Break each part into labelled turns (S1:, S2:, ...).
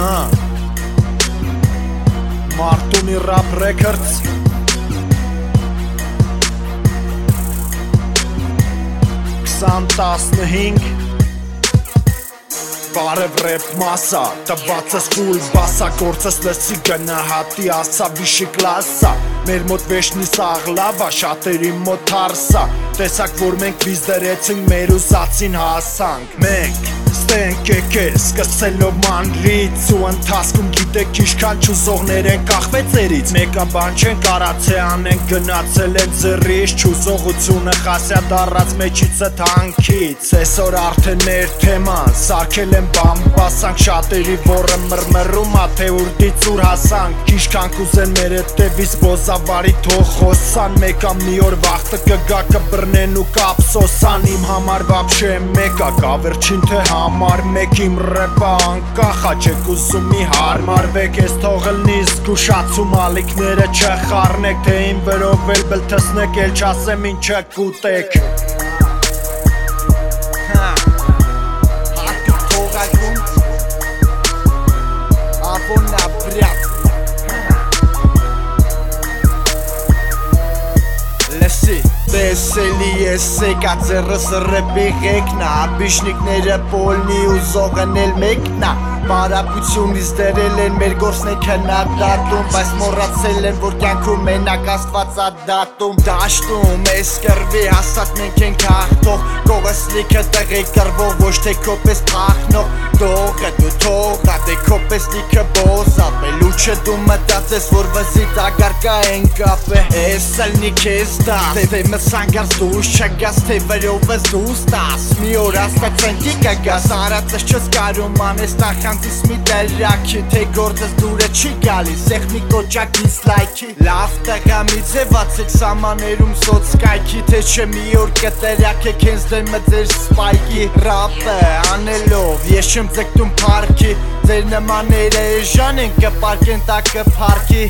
S1: Martuni Rap Records Xantասնհինգ Բարև ռեպ մասա, տված ես ֆուլ բասա, գործես լսի գնահատի ասա վիշի կլասա, մեր մոտ վեշնի սաղլավա, շատերի մոտ հարսա, տեսակ որ մենք վիզ դրեցինք, մեր ուզածին հասանք, մենք ստենք եկել, սկսելով մանրից ու ընթացքում գիտեք իշքան չուզողներ են կախվեցերից, մեկը բան չեն կարացե անենք գնացել են ձրից, չուզողությունը խասյա դարած մեջից էտ հանքից, այսօր արդեն մեր թեման, սարքել են բամբասանք շատերի որը մրմրում ա թե ուրդից ուր հասանք, իշքան կուզեն մեր հետևից բոզավարի թող խոսան, մեկա մի օր վաղտը կգա կբրնեն ու կապսոսան, իմ համար վաբշե մեկա կա վերջին թե համար մեկ իմ ռեպա անկախա չեք ուզում մի հարմարվեք ես թողելնի զգուշացում ալիքները չխառնեք թե իմ վրով էլ բլթսնեք էլ չասեմ ինչ կուտեք հատիկ թողակում ավոնա բրյատ լսի Տեսելի ես եկա ձեռս ռեպի ղեկնա Աբիշնիկները պոլնի ու զողն էլ մեկնա Բարապությունից դերել են մեր գործն է քննադատում Բայց մոռացել են որ կյանքում մենակ Աստված ա դատում Դաշտում ես կռվի հասած մենք ենք հաղթող Կողս լիքը տեղի կռվող ոչ թե քո պես փախնող Դողը դու թողա դե քո պես լիքը բոզապ է Լուչը դու մտածես որ վզիտ ագարկա են կապե Ես ալնի քեզ դաս Թե մսանգարս դուս չգաս թե վրով ես դուս տաս Մի օր աստացենքի կգաս Արածս չս կարում անես նախանցիս մի դերյակի Թե գործս դուրը չի գալիս Սեղնի կոճակ դիսլայքի Լավ տղա մի ձևացեք սամաներում սոցկայքի Թե չէ մի օր կտերյակ եք հենց դեմը ձեր սպայքի Ռապը անելով ես չեմ ձգտում պարքի Ձեր նմաները էժան են կպարկեն տակը պարքի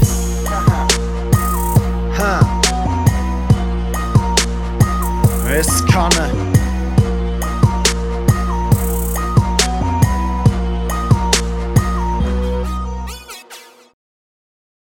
S1: Ես քանը